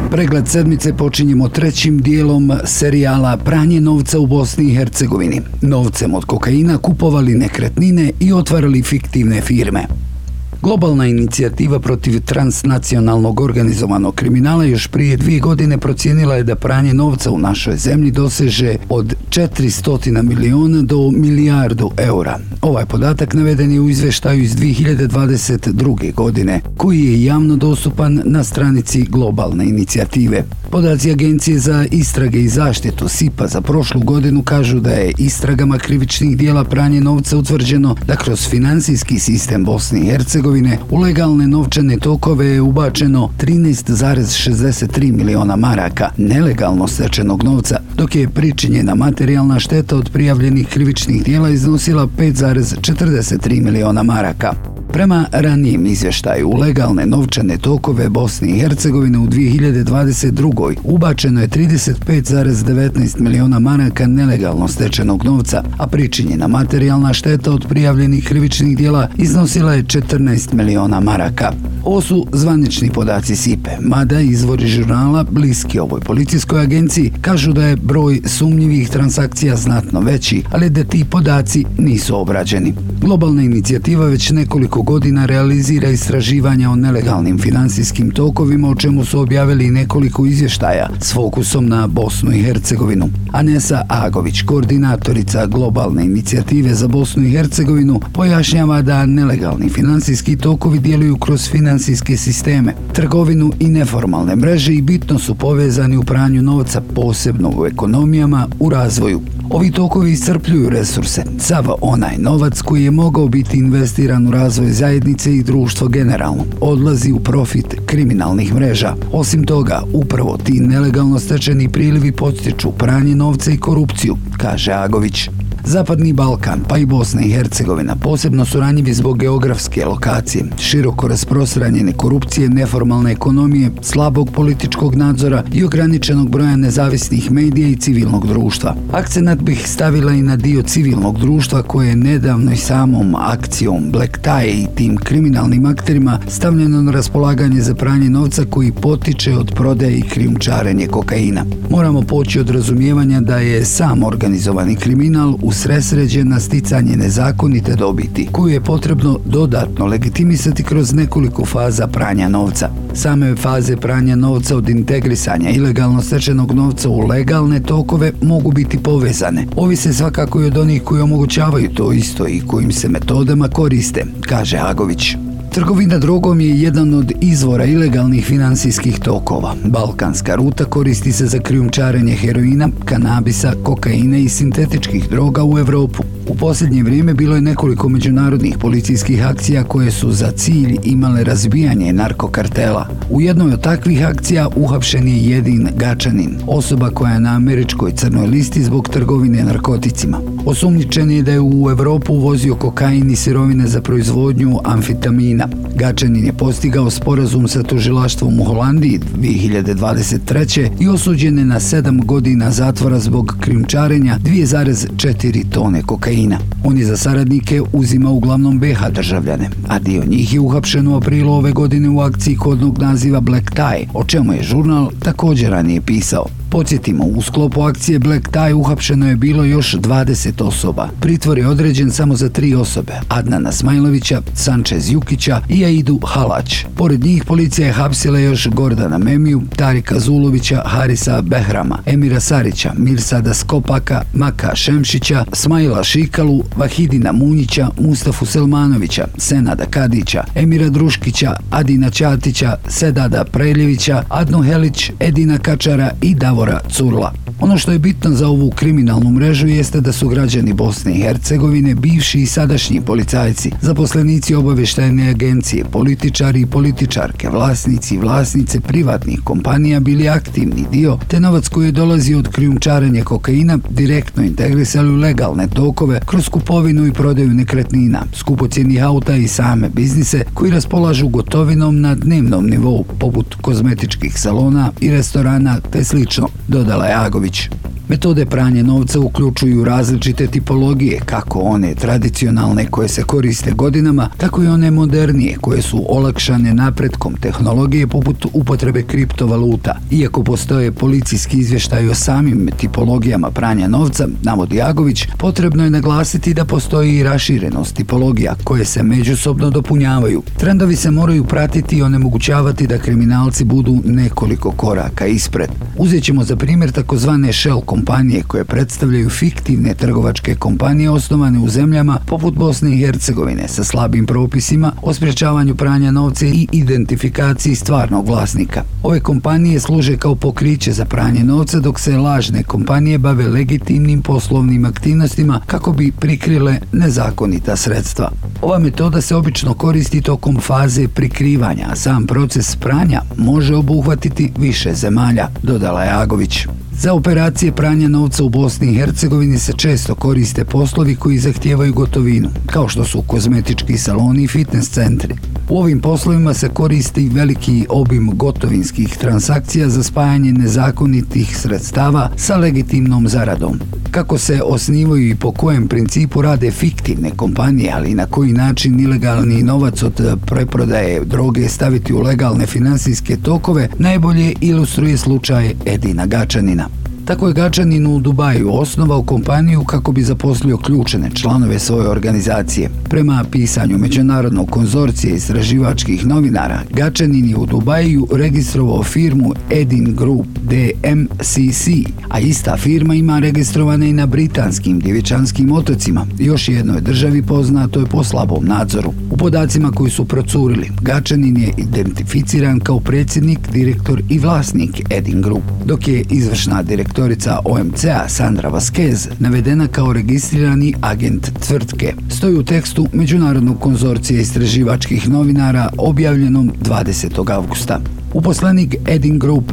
Pregled sedmice počinjemo trećim dijelom serijala Pranje novca u Bosni i Hercegovini. Novcem od kokaina kupovali nekretnine i otvarali fiktivne firme. Globalna inicijativa protiv transnacionalnog organizovanog kriminala još prije 2 godine procijenila je da pranje novca u našoj zemlji doseže od 400 milijuna do milijardu eura. Ovaj podatak naveden je u izveštaju iz 2022. godine, koji je javno dostupan na stranici globalne inicijative. Podaci Agencije za istrage i zaštitu SIPA za prošlu godinu kažu da je istragama krivičnih dijela pranje novca utvrđeno da kroz financijski sistem Bosne i Hercegovine u legalne novčane tokove je ubačeno 13,63 miliona maraka nelegalno stečenog novca, dok je pričinjena materijalna šteta od prijavljenih krivičnih dijela iznosila 5,43 miliona maraka. Prema ranijem izvještaju u legalne novčane tokove Bosne i Hercegovine u 2022. ubačeno je 35,19 miliona maraka nelegalno stečenog novca, a pričinjena materijalna šteta od prijavljenih krivičnih dijela iznosila je 14 miliona maraka. Ovo su zvanični podaci SIPE, mada izvori žurnala bliski ovoj policijskoj agenciji kažu da je broj sumnjivih transakcija znatno veći, ali da ti podaci nisu obrađeni. Globalna inicijativa već nekoliko godina realizira istraživanja o nelegalnim financijskim tokovima, o čemu su objavili nekoliko izvještaja s fokusom na Bosnu i Hercegovinu. Anesa Agović, koordinatorica globalne inicijative za Bosnu i Hercegovinu, pojašnjava da nelegalni financijski tokovi djeluju kroz financijske sisteme, trgovinu i neformalne mreže i bitno su povezani u pranju novca, posebno u ekonomijama u razvoju. Ovi tokovi iscrpljuju resurse, sav onaj novac koji je mogao biti investiran u razvoj zajednice i društvo generalno odlazi u profit kriminalnih mreža. Osim toga, upravo ti nelegalno stečeni prilivi potiču pranje novca i korupciju, kaže Agović. Zapadni Balkan, pa i Bosna i Hercegovina, posebno su ranjivi zbog geografske lokacije, široko rasprostranjene korupcije, neformalne ekonomije, slabog političkog nadzora i ograničenog broja nezavisnih medija i civilnog društva. Akcenat bih stavila i na dio civilnog društva koje je nedavno i samom akcijom Black Tie i tim kriminalnim akterima stavljeno na raspolaganje za pranje novca koji potiče od prodaje i krijumčarenja kokaina. Moramo poći od razumijevanja da je sam organizovani kriminal usredsređen na sticanje nezakonite dobiti, koju je potrebno dodatno legitimisati kroz nekoliko faza pranja novca. Same faze pranja novca od integrisanja ilegalno stečenog novca u legalne tokove mogu biti povezane. Ovise svakako i od onih koji omogućavaju to isto i kojim se metodama koriste, kaže Agović. Trgovina drogom je jedan od izvora ilegalnih financijskih tokova. Balkanska ruta koristi se za krijumčarenje heroina, kanabisa, kokaina i sintetičkih droga u Europu. U posljednje vrijeme bilo je nekoliko međunarodnih policijskih akcija koje su za cilj imale razbijanje narkokartela. U jednoj od takvih akcija uhapšen je Jedin Gačanin, osoba koja je na američkoj crnoj listi zbog trgovine narkoticima. Osumnjičen je da je u Europu uvozio kokain i sirovine za proizvodnju amfetamina. Gačanin je postigao sporazum sa tužilaštvom u Holandiji 2023. i osuđen je na 7 godina zatvora zbog krijumčarenja 2,4 tone kokaina. On je za saradnike uzimao uglavnom BiH državljane, a dio njih je uhapšen u aprilu ove godine u akciji kodnog naziva Black Tie, o čemu je žurnal također ranije pisao. Podsjetimo, u sklopu akcije Black Tie uhapšeno je bilo još 20 osoba. Pritvor je određen samo za 3 osobe, Adnana Smajlovića, Sančez Jukića i Aidu Halać. Pored njih policija je hapsila još Gordana Memiju, Tarika Zulovića, Harisa Behrama, Emira Sarića, Mirsada Skopaka, Maka Šemšića, Smajla Šikalu, Vahidina Munjića, Mustafu Selmanovića, Senada Kadića, Emira Druškića, Adina Ćatića, Sedada Preljevića, Adnu Helić, Edina Kačara i Davora Curla. Ono što je bitno za ovu kriminalnu mrežu jeste da su građani Bosne i Hercegovine, bivši i sadašnji policajci, zaposlenici obavještajne agencije, političari i političarke, vlasnici i vlasnice privatnih kompanija bili aktivni dio, te novac koji je dolazio od krijumčarenja kokaina direktno integrisali u legalne tokove kroz kupovinu i prodaju nekretnina, skupocjenih auta i same biznise koji raspolažu gotovinom na dnevnom nivou, poput kozmetičkih salona i restorana te slično, dodala je Agović. Metode pranja novca uključuju različite tipologije, kako one tradicionalne koje se koriste godinama, tako i one modernije koje su olakšane napretkom tehnologije poput upotrebe kriptovaluta. Iako postoje policijski izvještaj o samim tipologijama pranja novca, navodi Agović, potrebno je naglasiti da postoji i raširenost tipologija koje se međusobno dopunjavaju. Trendovi se moraju pratiti i onemogućavati da kriminalci budu nekoliko koraka ispred. Uzet ćemo za primjer takozvane shell kompanije koje predstavljaju fiktivne trgovačke kompanije osnovane u zemljama poput Bosne i Hercegovine sa slabim propisima o sprječavanju pranja novca i identifikaciji stvarnog vlasnika. Ove kompanije služe kao pokriće za pranje novca, dok se lažne kompanije bave legitimnim poslovnim aktivnostima kako bi prikrile nezakonita sredstva. Ova metoda se obično koristi tokom faze prikrivanja, a sam proces pranja može obuhvatiti više zemalja, dodala je Agović. Za operacije pranja novca u Bosni i Hercegovini se često koriste poslovi koji zahtijevaju gotovinu, kao što su kozmetički saloni i fitness centri. U ovim poslovima se koristi veliki obim gotovinskih transakcija za spajanje nezakonitih sredstava sa legitimnom zaradom. Kako se osnivaju i po kojem principu rade fiktivne kompanije, ali i na koji način ilegalni novac od preprodaje droge staviti u legalne finansijske tokove, najbolje ilustruje slučaj Edina Gačanina. Tako je Gačanin u Dubaju osnovao kompaniju kako bi zaposlio ključne članove svoje organizacije. Prema pisanju Međunarodnog konzorcija istraživačkih novinara, Gačanin je u Dubaju registrovao firmu Edin Group DMCC, a ista firma ima registrovane i na britanskim Djevičanskim otocima, još jednoj državi poznatoj po slabom nadzoru. U podacima koji su procurili, Gačanin je identificiran kao predsjednik, direktor i vlasnik Edin Group, dok je izvršna direktorica OMC-a Sandra Vasquez navedena kao registrirani agent tvrtke. Stoji u tekstu Međunarodnog konzorcija istraživačkih novinara objavljenom 20. avgusta. Uposlenik Edin Group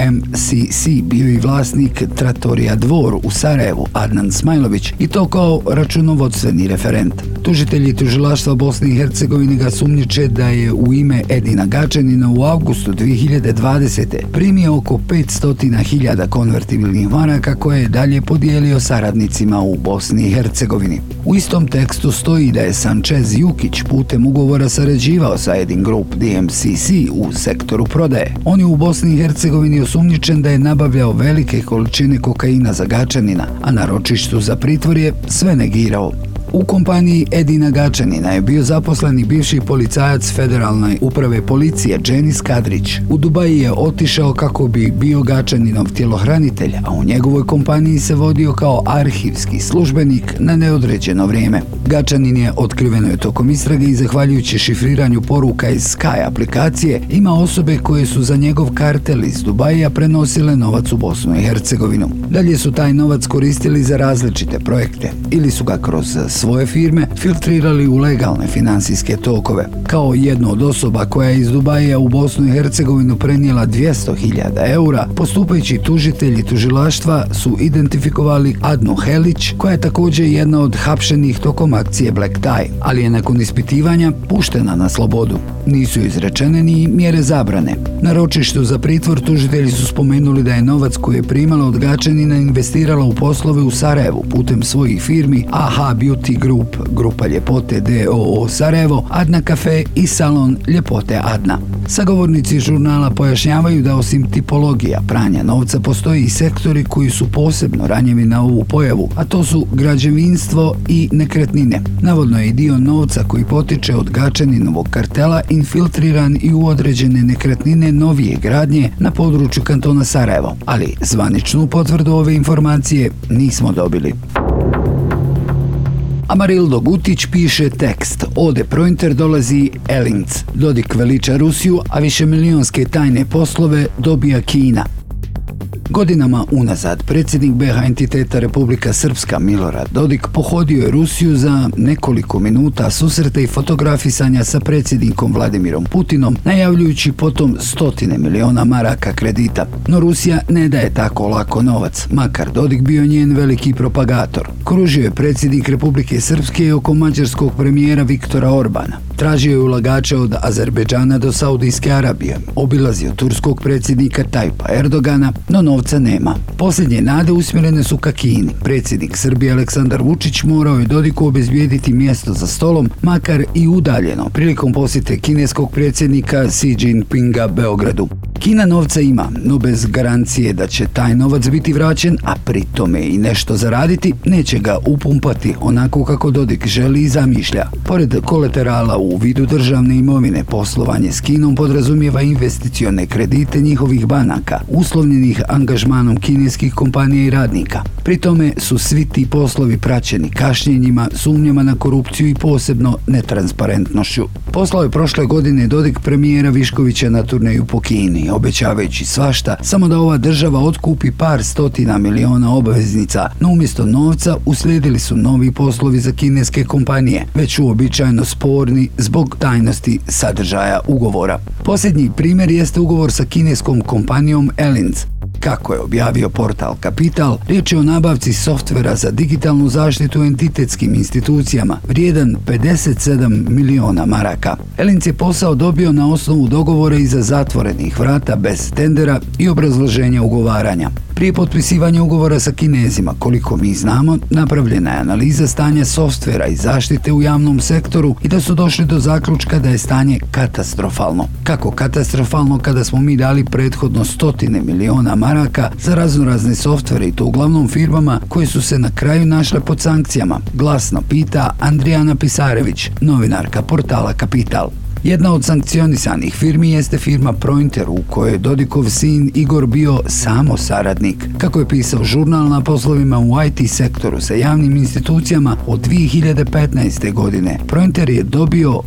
DMCC bio i vlasnik Trattorija Dvor u Sarajevu, Adnan Smajlović, i to kao računovodstveni referent. Tužitelji tužilaštva Bosne i Hercegovine ga sumnjiče da je u ime Edina Gačanina u avgustu 2020. primio oko 500.000 konvertibilnih maraka koje je dalje podijelio saradnicima u Bosni i Hercegovini. U istom tekstu stoji da je Sanchez Jukić putem ugovora sarađivao sa Edin Group DMCC u sektoru prodaje. On je u Bosni i Hercegovini osumnjičen da je nabavljao velike količine kokaina za Gačanina, a na ročištu za pritvor je sve negirao. U kompaniji Edina Gačanina je bio zaposleni bivši policajac Federalne uprave policije Dženis Kadrić. U Dubaji je otišao kako bi bio Gačaninov tjelohranitelj, a u njegovoj kompaniji se vodio kao arhivski službenik na neodređeno vrijeme. Gačanin je otkriveno je tokom istrage i zahvaljujući šifriranju poruka iz Sky aplikacije ima osobe koje su za njegov kartel iz Dubaja prenosile novac u Bosnu i Hercegovinu. Dalje su taj novac koristili za različite projekte ili su ga kroz svoje firme filtrirali u legalne finansijske tokove. Kao jednu od osoba koja je iz Dubaja u Bosnu i Hercegovinu prenijela 200.000 eura, postupajući tužitelji tužilaštva su identifikovali Adnu Helić, koja je također jedna od hapšenih tokom akcije Black Tie, ali je nakon ispitivanja puštena na slobodu. Nisu izrečene ni mjere zabrane. Na ročištu za pritvor tužitelji su spomenuli da je novac koji je primala od Gačanina investirala u poslove u Sarajevu putem svojih firmi AH Beauty Group, Grupa Ljepote DOO Sarajevo, Adna Cafe i Salon Ljepote Adna. Sagovornici žurnala pojašnjavaju da osim tipologija pranja novca postoji i sektori koji su posebno ranjivi na ovu pojavu, a to su građevinstvo i nekretnine. Navodno je i dio novca koji potiče od Gačaninovog kartela infiltriran i u određene nekretnine novije gradnje na području kantona Sarajevo, ali zvaničnu potvrdu ove informacije nismo dobili. Amarildo Gutić piše tekst. Ode Prointer dolazi Elinc. Dodik veliča Rusiju, a višemilijonske tajne poslove dobija Kina. Godinama unazad predsjednik BiH entiteta Republika Srpska Milorad Dodik pohodio je Rusiju za nekoliko minuta susreta i fotografisanja sa predsjednikom Vladimirom Putinom, najavljujući potom 100 miliona maraka kredita. No Rusija ne daje tako lako novac, makar Dodik bio njen veliki propagator. Kružio je predsjednik Republike Srpske oko mađarskog premijera Viktora Orbana. Tražio je ulagače od Azerbejdžana do Saudijske Arabije, obilazio turskog predsjednika Tajpa Erdogana, no novca nema. Posljednje nade usmjerene su ka Kini. Predsjednik Srbije Aleksandar Vučić morao je Dodiku obezbijediti mjesto za stolom, makar i udaljeno, prilikom posjete kineskog predsjednika Xi Jinpinga Beogradu. Kina novca ima, no bez garancije da će taj novac biti vraćen, a pri tome i nešto zaraditi, neće ga upumpati onako kako Dodik želi i zamišlja. Pored kolaterala u vidu državne imovine, poslovanje s Kinom podrazumijeva investicione kredite njihovih banaka, uslovljenih angažmanom kineskih kompanija i radnika. Pri tome su svi ti poslovi praćeni kašnjenjima, sumnjama na korupciju i posebno netransparentnošću. Poslao je prošle godine Dodik premijera Viškovića na turneju po Kini, obećavajući svašta, samo da ova država otkupi par stotina miliona obveznica, no umjesto novca uslijedili su novi poslovi za kineske kompanije, već uobičajeno sporni zbog tajnosti sadržaja ugovora. Posljednji primjer jeste ugovor sa kineskom kompanijom Elins. Kako je objavio portal Kapital, riječ je o nabavci softvera za digitalnu zaštitu entitetskim institucijama, vrijedan 57 miliona maraka. Elins je posao dobio na osnovu dogovora iza zatvorenih vrata bez tendera i obrazloženja ugovaranja. Prije potpisivanja ugovora sa Kinezima, koliko mi znamo, napravljena je analiza stanja softvera i zaštite u javnom sektoru i da su došli do zaključka da je stanje katastrofalno. Kako katastrofalno kada smo mi dali prethodno stotine miliona maraka za raznorazne softvere i to uglavnom firmama koje su se na kraju našle pod sankcijama, glasno pita Andrijana Pisarević, novinarka portala Kapital. Jedna od sankcionisanih firmi jeste firma Pointer, u kojoj je Dodikov sin Igor bio samo saradnik. Kako je pisao žurnal, na poslovima u IT sektoru sa javnim institucijama od 2015. godine, Pointer je dobio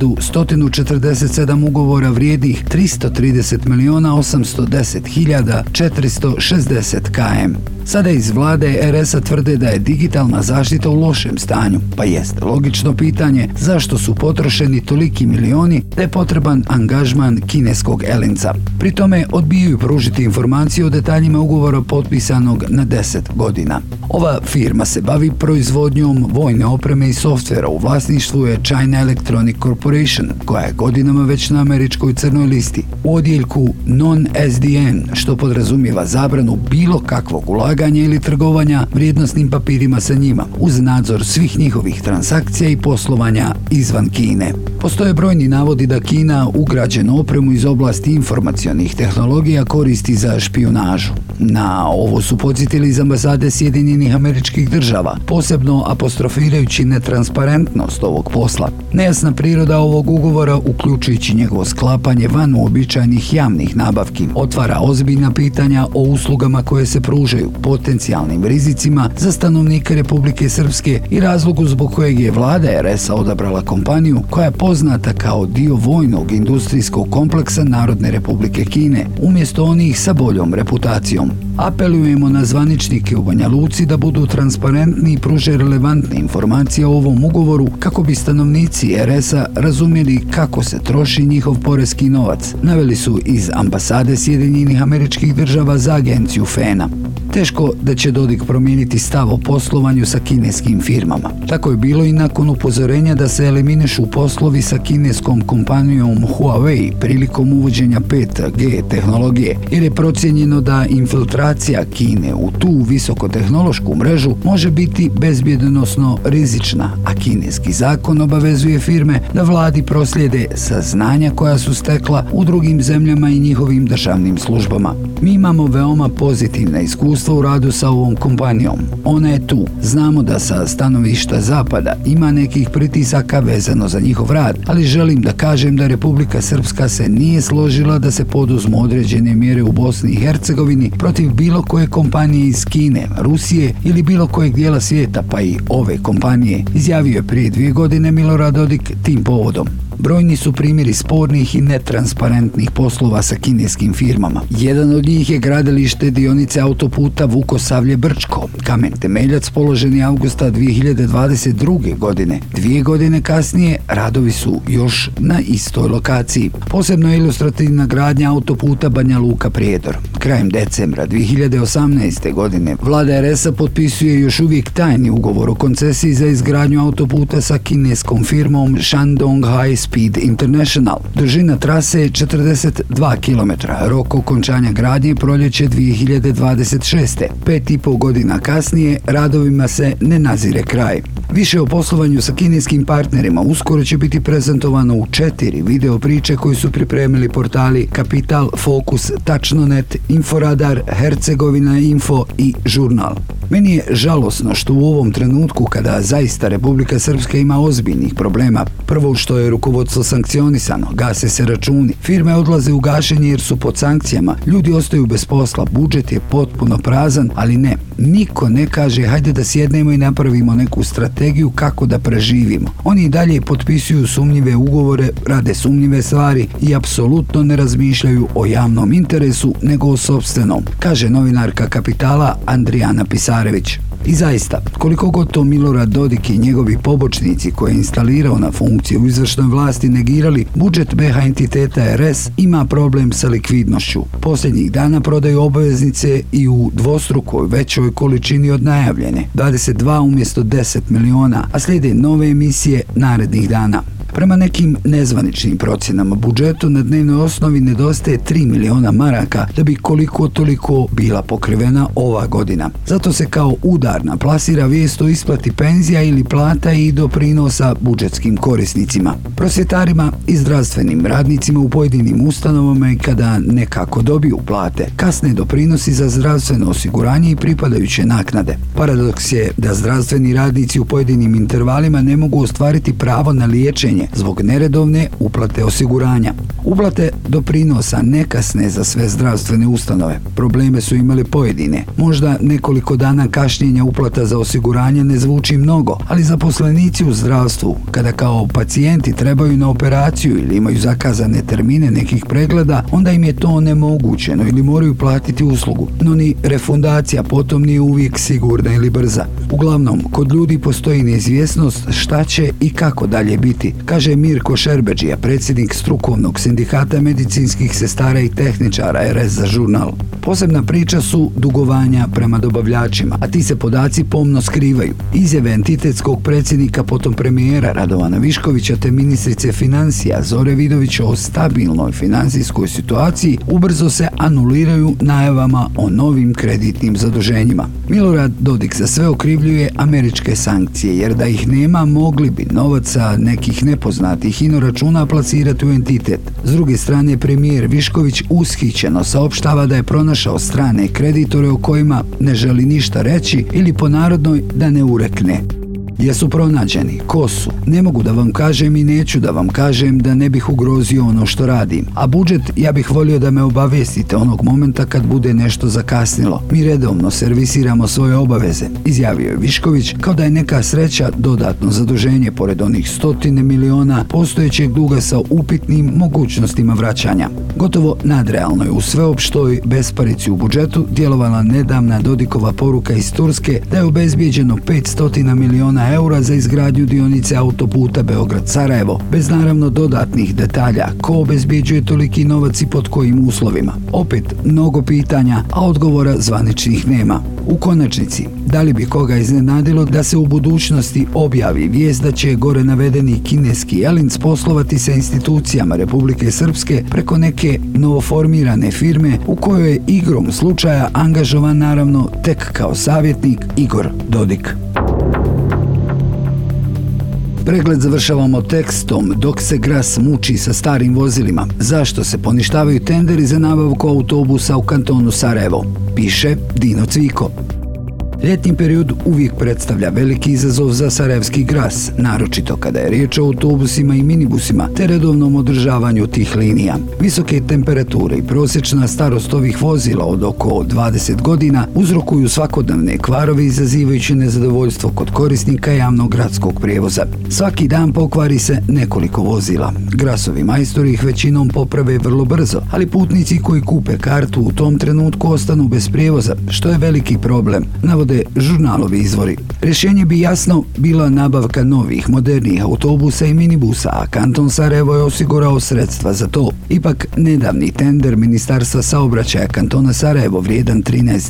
1147 ugovora vrijednih 330.810.460 km. Sada iz vlade RS-a tvrde da je digitalna zaštita u lošem stanju, pa jeste logično pitanje zašto su potrošeni toliki milioni da je potreban angažman kineskog Elinca. Pri tome odbijaju pružiti informacije o detaljima ugovora potpisanog na 10 godina. Ova firma se bavi proizvodnjom vojne opreme i softvera, u vlasništvu je China Electronic Corporation, koja je godinama već na američkoj crnoj listi. U odjeljku non-SDN, što podrazumijeva zabranu bilo kakvog ulaganja ili trgovanja vrijednosnim papirima sa njima, uz nadzor svih njihovih transakcija i poslovanja izvan Kine. Postoje brojni navodi da Kina ugrađenu opremu iz oblasti informacionih tehnologija koristi za špijunažu. Na ovo su podsjetili iz ambasade Sjedinjenih Američkih Država, posebno apostrofirajući netransparentnost ovog posla. Nejasna priroda ovog ugovora, uključujući njegovo sklapanje van uobičajenih javnih nabavki, otvara ozbiljna pitanja o uslugama koje se pružaju, potencijalnim rizicima za stanovnike Republike Srpske i razlogu zbog kojeg je vlada RS-a odabrala kompaniju koja je poznata kao dio vojnog industrijskog kompleksa Narodne Republike Kine, umjesto onih sa boljom reputacijom. Apelujemo na zvaničnike u Banja Luci da budu transparentni i pruže relevantne informacije o ovom ugovoru kako bi stanovnici RS-a razumjeli kako se troši njihov poreski novac, naveli su iz ambasade Sjedinjenih Američkih Država za agenciju FENA. Teško da će Dodik promijeniti stav o poslovanju sa kineskim firmama. Tako je bilo i nakon upozorenja da se eliminišu poslovi sa kineskom kompanijom Huawei prilikom uvođenja 5G tehnologije, jer je procijenjeno da infiltracija Kine u tu visokotehnološku mrežu može biti bezbjednosno rizična, a kineski zakon obavezuje firme da vladi proslijede saznanja koja su stekla u drugim zemljama i njihovim državnim službama. Mi imamo veoma pozitivna iskustva u radu sa ovom kompanijom. Ona je tu. Znamo da sa stanovišta Zapada ima nekih pritisaka vezano za njihov rad, ali želim da kažem da Republika Srpska se nije složila da se poduzmu određene mjere u Bosni i Hercegovini protiv bilo koje kompanije iz Kine, Rusije ili bilo kojeg dijela svijeta, pa i ove kompanije, izjavio je prije 2 godine Milorad Dodik tim povodom. Brojni su primjeri spornih i netransparentnih privatnih poslova sa kineskim firmama. Jedan od njih je gradilište dionice autoputa Vukosavlje-Brčko. Kamen temeljac položen je avgusta 2022. godine. 2 godine kasnije radovi su još na istoj lokaciji. Posebno je ilustrativna gradnja autoputa Banja Luka-Prijedor. Krajem decembra 2018. godine vlada RS-a potpisuje još uvijek tajni ugovor o koncesiji za izgradnju autoputa sa kineskom firmom Shandong High Speed International. Dužina trase je 42 km. Rok okončanja gradnje proljeće 2026. 5,5 godina kasnije radovima se ne nazire kraj. Više o poslovanju sa kineskim partnerima uskoro će biti prezentovano u 4 video priče koji su pripremili portali Kapital, Fokus, Tačno.net, Inforadar, Hercegovina Info i Žurnal. Meni je žalosno što u ovom trenutku, kada zaista Republika Srpska ima ozbiljnih problema, prvo što je rukovodstvo sankcionisano, gase se računi, firme odlaze u gašenje jer su pod sankcijama, ljudi ostaju bez posla, budžet je potpuno prazan, ali ne, niko ne kaže hajde da sjednemo i napravimo neku strategiju kako da preživimo. Oni i dalje potpisuju sumnjive ugovore, rade sumnjive stvari i apsolutno ne razmišljaju o javnom interesu nego o sopstvenom, kaže novinarka Kapitala Andrijana Pisarević. I zaista, koliko god to Milorad Dodik i njegovi pobočnici koje je instalirao na funkciju u izvršnoj vlasti negirali, budžet BiH entiteta RS ima problem sa likvidnošću. Posljednjih dana prodaju obveznice i u dvostrukoj većoj količini od najavljene, 22 umjesto 10 miliona, a slijede nove emisije narednih dana. Prema nekim nezvaničnim procjenama budžetu na dnevnoj osnovi nedostaje 3 miliona maraka da bi koliko toliko bila pokrivena ova godina. Zato se kao udarna plasira vijest o isplati penzija ili plata i doprinosa budžetskim korisnicima. Prosvjetarima i zdravstvenim radnicima u pojedinim ustanovama i kada nekako dobiju plate, kasne doprinosi za zdravstveno osiguranje i pripadajuće naknade. Paradoks je da zdravstveni radnici u pojedinim intervalima ne mogu ostvariti pravo na liječenje zbog neredovne uplate osiguranja. Uplate doprinosa ne kasne za sve zdravstvene ustanove. Probleme su imali pojedine. Možda nekoliko dana kašnjenja uplata za osiguranje ne zvuči mnogo, ali zaposlenici u zdravstvu, kada kao pacijenti trebaju na operaciju ili imaju zakazane termine nekih pregleda, onda im je to onemogućeno ili moraju platiti uslugu. No ni refundacija potom nije uvijek sigurna ili brza. Uglavnom, kod ljudi postoji neizvjesnost šta će i kako dalje biti, kaže Mirko Šerbedžija, predsjednik strukovnog sindikata medicinskih sestara i tehničara RS za Žurnal. Posebna priča su dugovanja prema dobavljačima, a ti se podaci pomno skrivaju. Izjave entitetskog predsjednika, potom premijera Radovana Viškovića te ministrice financija Zore Vidovića o stabilnoj financijskoj situaciji ubrzo se anuliraju najavama o novim kreditnim zaduženjima. Milorad Dodik za sve okrivljuje američke sankcije, jer da ih nema mogli bi novaca nekih nepoznatih inoračuna plasirati u entitet. S druge strane, premijer Višković ushićeno saopštava da je pronašao strane kreditore o kojima ne želi ništa reći ili po narodnoj da ne urekne. Gdje su pronađeni? Ko su? Ne mogu da vam kažem i neću da vam kažem da ne bih ugrozio ono što radim. A budžet, ja bih volio da me obavijestite onog momenta kad bude nešto zakasnilo. Mi redovno servisiramo svoje obaveze, izjavio je Višković, kao da je neka sreća dodatno zaduženje pored onih 100 miliona postojećeg duga sa upitnim mogućnostima vraćanja. Gotovo nadrealno je u sveopštoj besparici u budžetu djelovala nedavna Dodikova poruka iz Turske da je obezbijeđeno 500 miliona eura za izgradnju dionice autoputa Beograd-Sarajevo, bez naravno dodatnih detalja ko obezbjeđuje toliki novac i pod kojim uslovima. Opet mnogo pitanja, a odgovora zvaničnih nema. U konačnici, da li bi koga iznenadilo da se u budućnosti objavi vijest da će gore navedeni kineski Elins poslovati sa institucijama Republike Srpske preko neke novoformirane firme u kojoj je igrom slučaja angažovan naravno tek kao savjetnik Igor Dodik. Pregled završavamo tekstom dok se Gras muči sa starim vozilima. Zašto se poništavaju tenderi za nabavku autobusa u kantonu Sarajevo? Piše Dino Cviko. Ljetni period uvijek predstavlja veliki izazov za sarajevski gras, naročito kada je riječ o autobusima i minibusima te redovnom održavanju tih linija. Visoke temperature i prosječna starost ovih vozila od oko 20 godina uzrokuju svakodnevne kvarove izazivajući nezadovoljstvo kod korisnika javnog gradskog prijevoza. Svaki dan pokvari se nekoliko vozila. Grasovi majstori ih većinom poprave vrlo brzo, ali putnici koji kupe kartu u tom trenutku ostanu bez prijevoza, što je veliki problem, navode žurnalovi izvori. Rješenje bi jasno bila nabavka novih, modernijih autobusa i minibusa, a kanton Sarajevo je osigurao sredstva za to. Ipak, nedavni tender Ministarstva saobraćaja kantona Sarajevo vrijedan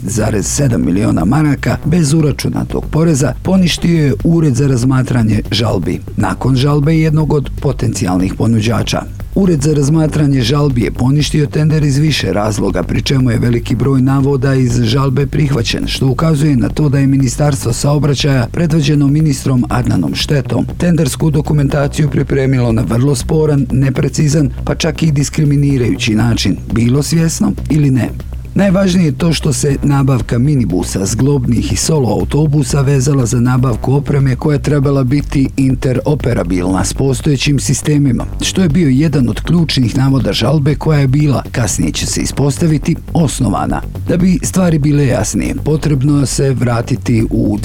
13,7 miliona maraka bez uračunatog poreza poništio je Ured za razmatranje žalbi, nakon žalbe jednog od potencijalnih ponuđača. Ured za razmatranje žalbi je poništio tender iz više razloga, pri čemu je veliki broj navoda iz žalbe prihvaćen, što ukazuje na to da je Ministarstvo saobraćaja, predvođeno ministrom Adnanom Štetom, tendersku dokumentaciju pripremilo na vrlo sporan, neprecizan, pa čak i diskriminirajući način, bilo svjesno ili ne. Najvažnije je to što se nabavka minibusa, zglobnih i solo autobusa vezala za nabavku opreme koja je trebala biti interoperabilna s postojećim sistemima, što je bio jedan od ključnih navoda žalbe koja je bila, kasnije će se ispostaviti, osnovana. Da bi stvari bile jasnije, potrebno se vratiti u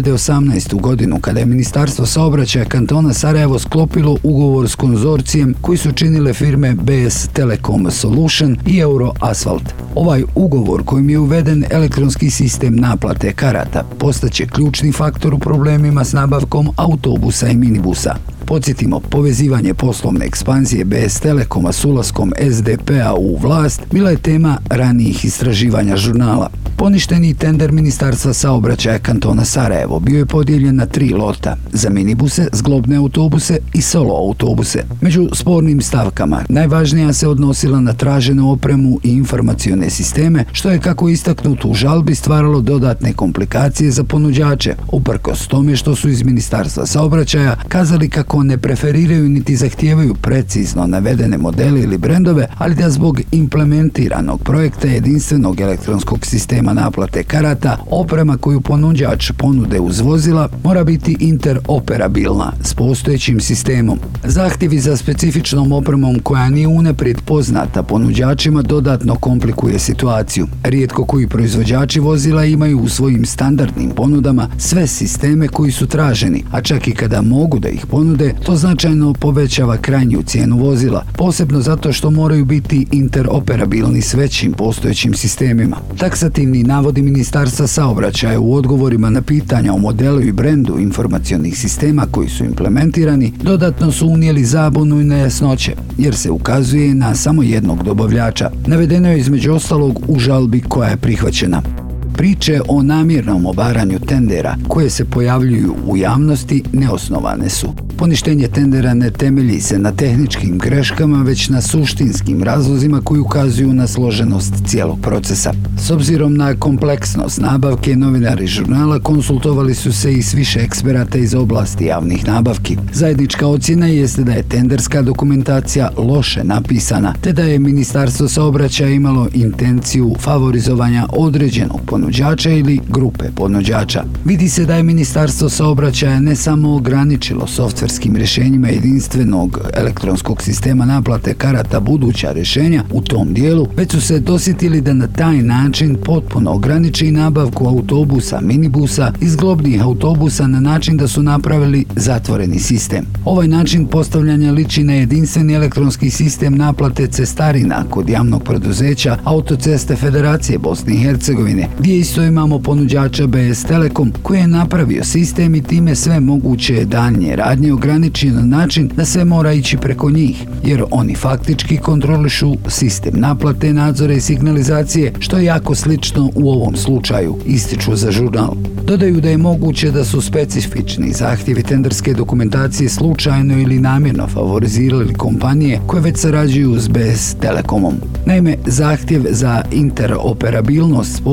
2018. godinu kada je Ministarstvo saobraćaja kantona Sarajevo sklopilo ugovor s konzorcijem koji su činile firme BS Telecom Solution i Euroasfalt. Ovaj ugovor kojim je uveden elektronski sistem naplate karata postaće ključni faktor u problemima s nabavkom autobusa i minibusa. Podsjetimo, povezivanje poslovne ekspanzije BS Telekoma s ulaskom SDP-a u vlast bila je tema ranijih istraživanja žurnala. Poništeni tender Ministarstva saobraćaja kantona Sarajevo bio je podijeljen na 3 lota, za minibuse, zglobne autobuse i solo autobuse. Među spornim stavkama najvažnija se odnosila na traženu opremu i informacione sisteme, što je, kako istaknuto u žalbi, stvaralo dodatne komplikacije za ponuđače, uprkos tome što su iz Ministarstva saobraćaja kazali kako ne preferiraju niti zahtijevaju precizno navedene modele ili brendove, ali da zbog implementiranog projekta jedinstvenog elektronskog sistema naplate karata, oprema koju ponuđač ponude uz vozila mora biti interoperabilna s postojećim sistemom. Zahtjevi za specifičnom opremom koja nije unaprijed poznata ponuđačima dodatno komplikuje situaciju. Rijetko koji proizvođači vozila imaju u svojim standardnim ponudama sve sisteme koji su traženi, a čak i kada mogu da ih ponude, to značajno povećava krajnju cijenu vozila, posebno zato što moraju biti interoperabilni s većim postojećim sistemima. Taksativni navodi Ministarstva saobraćaja u odgovorima na pitanja o modelu i brendu informacionih sistema koji su implementirani dodatno su unijeli zabunu i nejasnoće, jer se ukazuje na samo jednog dobavljača. Navedeno je između ostalog u žalbi koja je prihvaćena. Priče o namjernom obaranju tendera koje se pojavljuju u javnosti neosnovane su. Poništenje tendera ne temelji se na tehničkim greškama, već na suštinskim razlozima koji ukazuju na složenost cijelog procesa. S obzirom na kompleksnost nabavke, novinari žurnala konsultovali su se i s više eksperata iz oblasti javnih nabavki. Zajednička ocjena jeste da je tenderska dokumentacija loše napisana, te da je Ministarstvo saobraćaja imalo intenciju favorizovanja određenog ponuđača ili grupe ponuđača. Vidi se da je Ministarstvo saobraćaja ne samo ograničilo softverskim rješenjima jedinstvenog elektronskog sistema naplate karata buduća rješenja u tom dijelu, već su se dosjetili da na taj način potpuno ograniči nabavku autobusa, minibusa i zglobnih autobusa na način da su napravili zatvoreni sistem. Ovaj način postavljanja liči na jedinstveni elektronski sistem naplate cestarina kod javnog preduzeća Autoceste Federacije Bosne i Hercegovine, gdje isto imamo ponuđača BS Telekom koji je napravio sistem i time sve moguće daljnje radnje ograničio na način da sve mora ići preko njih, jer oni faktički kontrolišu sistem naplate, nadzore i signalizacije, što je jako slično u ovom slučaju, ističu za žurnal. Dodaju da je moguće da su specifični zahtjevi tenderske dokumentacije slučajno ili namjerno favorizirali kompanije koje već sarađuju s BS Telekomom. Naime, zahtjev za interoperabilnost s postojećim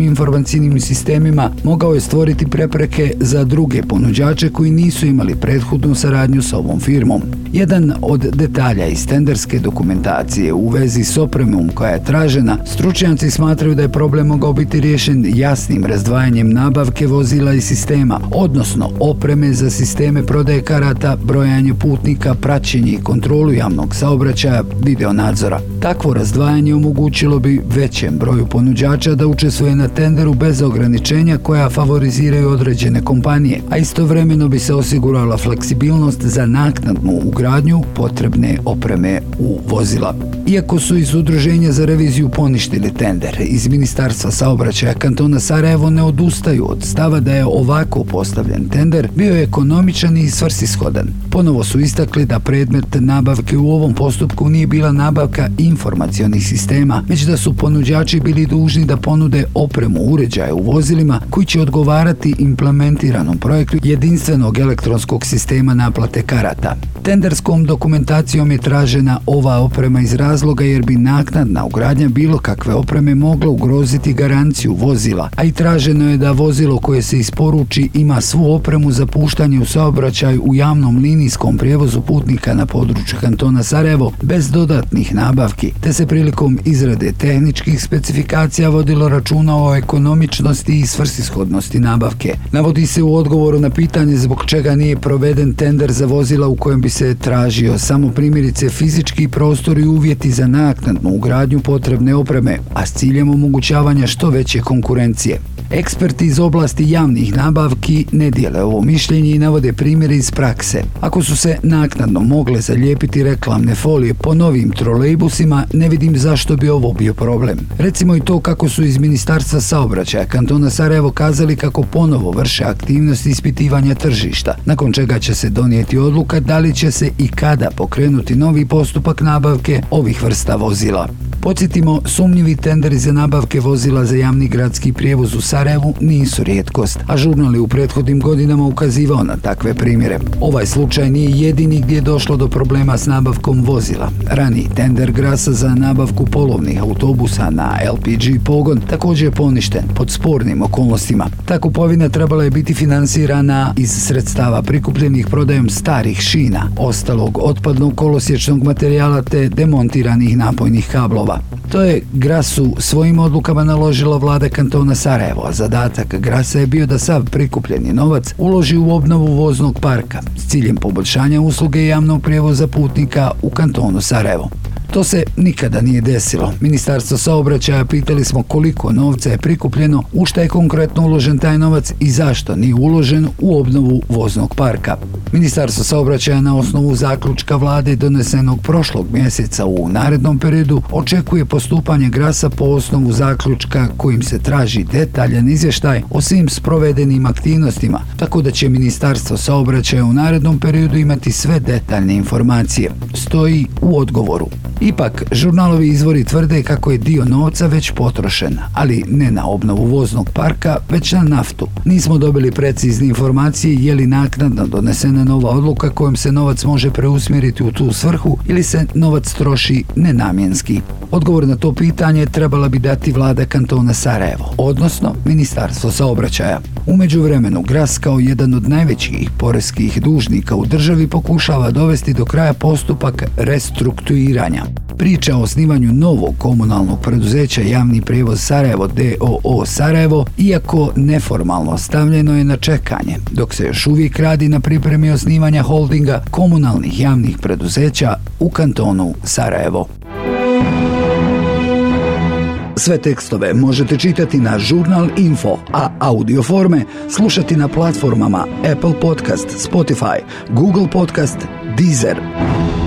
svojim informacijnim sistemima mogao je stvoriti prepreke za druge ponuđače koji nisu imali prethodnu saradnju s ovom firmom. Jedan od detalja iz tenderske dokumentacije u vezi s opremom koja je tražena, stručnjaci smatraju da je problem mogao biti riješen jasnim razdvajanjem nabavke vozila i sistema, odnosno opreme za sisteme prodaje karata, brojanje putnika, praćenje i kontrolu javnog saobraćaja, video nadzora. Takvo razdvajanje omogućilo bi većem broju ponuđača da učestvuje na tenderu bez ograničenja koja favoriziraju određene kompanije, a istovremeno bi se osigurala fleksibilnost za naknadnu ugradnju potrebne opreme u vozila. Iako su iz Udruženja za reviziju poništili tender, iz Ministarstva saobraćaja kantona Sarajevo ne odustaju od stava da je ovako postavljen tender bio ekonomičan i svrsishodan. Ponovo su istakli da predmet nabavke u ovom postupku nije bila nabavka informacionih sistema, već da su ponuđači bili dužni da ponude opremu uređaja u vozilima koji će odgovarati implementiranom projektu jedinstvenog elektronskog sistema naplate karata. Tenderskom dokumentacijom je tražena ova oprema iz razloga jer bi naknadna ugradnja bilo kakve opreme mogla ugroziti garanciju vozila, a i traženo je da vozilo koje se isporuči ima svu opremu za puštanje u saobraćaj u javnom linijskom prijevozu putnika na području kantona Sarajevo bez dodatnih nabavki, te se prilikom izrade tehničkih specifikacija vodilo računa o ekonomičnosti i svrsishodnosti nabavke. Navodi se u odgovoru na pitanje zbog čega nije proveden tender za vozila u kojem bi se tražio samo primjerice fizički prostor i uvjeti za naknadnu ugradnju potrebne opreme, a s ciljem omogućavanja što veće konkurencije. Eksperti iz oblasti javnih nabavki ne dijele ovo mišljenje i navode primjere iz prakse. Ako su se naknadno mogle zalijepiti reklamne folije po novim trolejbusima, ne vidim zašto bi ovo bio problem. Recimo i to kako su iz Ministarstva saobraćaja kantona Sarajevo kazali kako ponovo vrše aktivnosti ispitivanja tržišta, nakon čega će se donijeti odluka da li će se i kada pokrenuti novi postupak nabavke ovih vrsta vozila. Podsjetimo, sumnjivi tenderi za nabavke vozila za javni gradski prijevoz u Sarajevu nisu rijetkost, a žurnal je u prethodnim godinama ukazivao na takve primjere. Ovaj slučaj nije jedini gdje je došlo do problema s nabavkom vozila. Raniji tender Grasa za nabavku polovnih autobusa na LPG pogon također je poništen pod spornim okolnostima. Ta kupovina trebala je biti finansirana iz sredstava prikupljenih prodajom starih šina, ostalog otpadnog kolosječnog materijala te demontiranih napojnih kablova. To je Grasu svojim odlukama naložila vlada kantona Sarajevo, a zadatak Grasa je bio da sav prikupljeni novac uloži u obnovu voznog parka s ciljem poboljšanja usluge javnog prijevoza putnika u kantonu Sarajevo. To se nikada nije desilo. Ministarstvo saobraćaja pitali smo koliko novca je prikupljeno, u šta je konkretno uložen taj novac i zašto nije uložen u obnovu voznog parka. Ministarstvo saobraćaja na osnovu zaključka vlade donesenog prošlog mjeseca u narednom periodu očekuje postupanje Grasa po osnovu zaključka kojim se traži detaljan izvještaj o svim sprovedenim aktivnostima, tako da će Ministarstvo saobraćaja u narednom periodu imati sve detaljne informacije, stoji u odgovoru. Ipak, žurnalovi izvori tvrde kako je dio novca već potrošen, ali ne na obnovu voznog parka, već na naftu. Nismo dobili precizne informacije je li naknadno donesena nova odluka kojom se novac može preusmjeriti u tu svrhu ili se novac troši nenamjenski. Odgovor na to pitanje trebala bi dati vlada kantona Sarajevo, odnosno Ministarstvo saobraćaja. U međuvremenu, Gras kao jedan od najvećih poreskih dužnika u državi pokušava dovesti do kraja postupak restrukturiranja. Priča o osnivanju novog komunalnog preduzeća Javni prijevoz Sarajevo d.o.o. Sarajevo, iako neformalno stavljeno je na čekanje, dok se još uvijek radi na pripremi osnivanja holdinga komunalnih javnih preduzeća u kantonu Sarajevo. Sve tekstove možete čitati na Žurnal Info, a audio forme slušati na platformama Apple Podcast, Spotify, Google Podcast, Deezer.